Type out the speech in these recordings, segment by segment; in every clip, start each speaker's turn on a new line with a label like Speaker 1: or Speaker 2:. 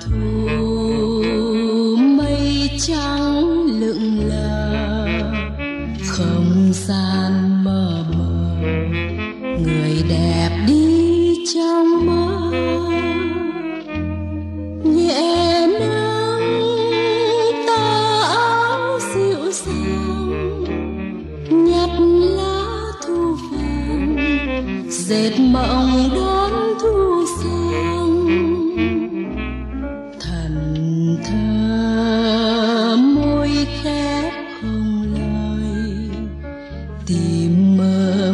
Speaker 1: thu mây trắng lững lờ, không gian mờ mờ, người đẹp đi trong mơ. Nhẹ nắng tà áo dịu dàng, nhặt lá thu vàng, dệt mộng đón thu sang. Thần thơ môi khép không lời, tìm mơ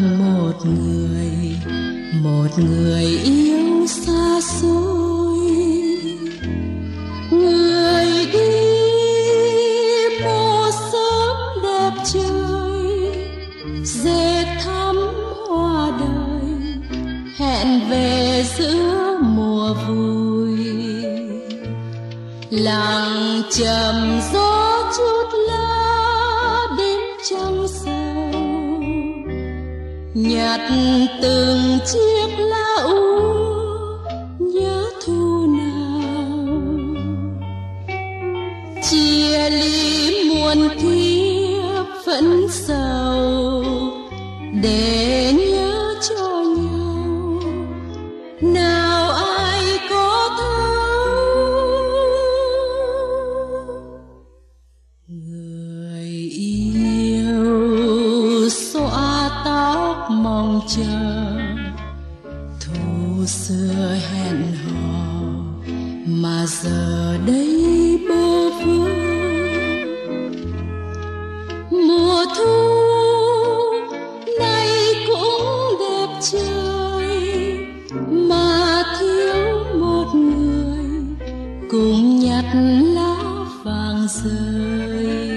Speaker 1: một người yêu xa xôi. Người đi một sớm đẹp trời, dệt thắm hoa đời, hẹn về giữa mùa vui. Lặng trầm gió chút lá đến trăng sầu, nhặt từng chiếc lá úa nhớ thu nào. Chia ly muôn kiếp vẫn sầu, để nhớ cho nhau. Nào ai có thấu, người yêu xõa tóc mong chờ, thu xưa hẹn hò mà giờ đây bơ vơ. Mùa thu nay cũng đẹp trời, mà thiếu một người cùng nhặt lá vàng rơi.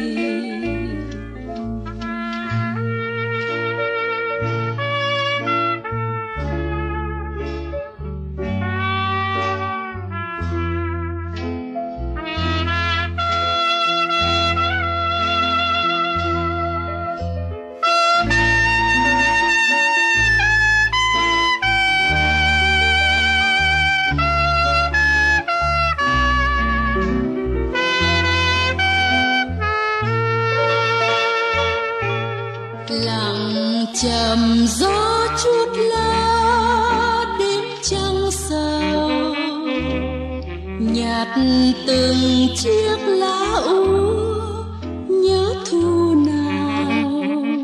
Speaker 1: Lặng trầm gió chút lá đến trăng sầu, nhặt từng chiếc lá úa nhớ thu nào.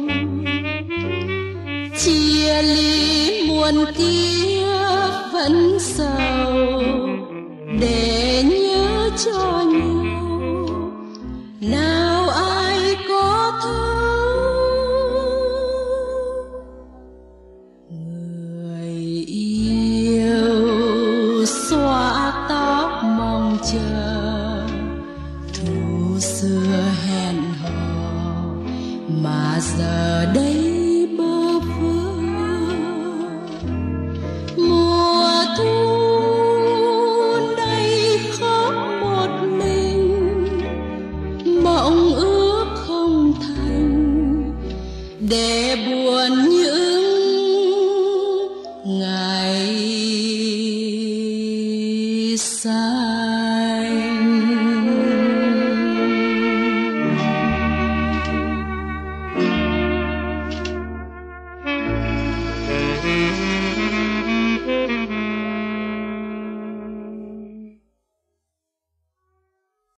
Speaker 1: Chia ly muôn kiếp vẫn sầu, để nhớ cho nhau. Nào ai có thấu, xõa tóc mong chờ, thu xưa hẹn hò mà giờ đây bơ vơ. Mùa thu nay khóc một mình, mộng ước không thành, để buồn những ngày xa.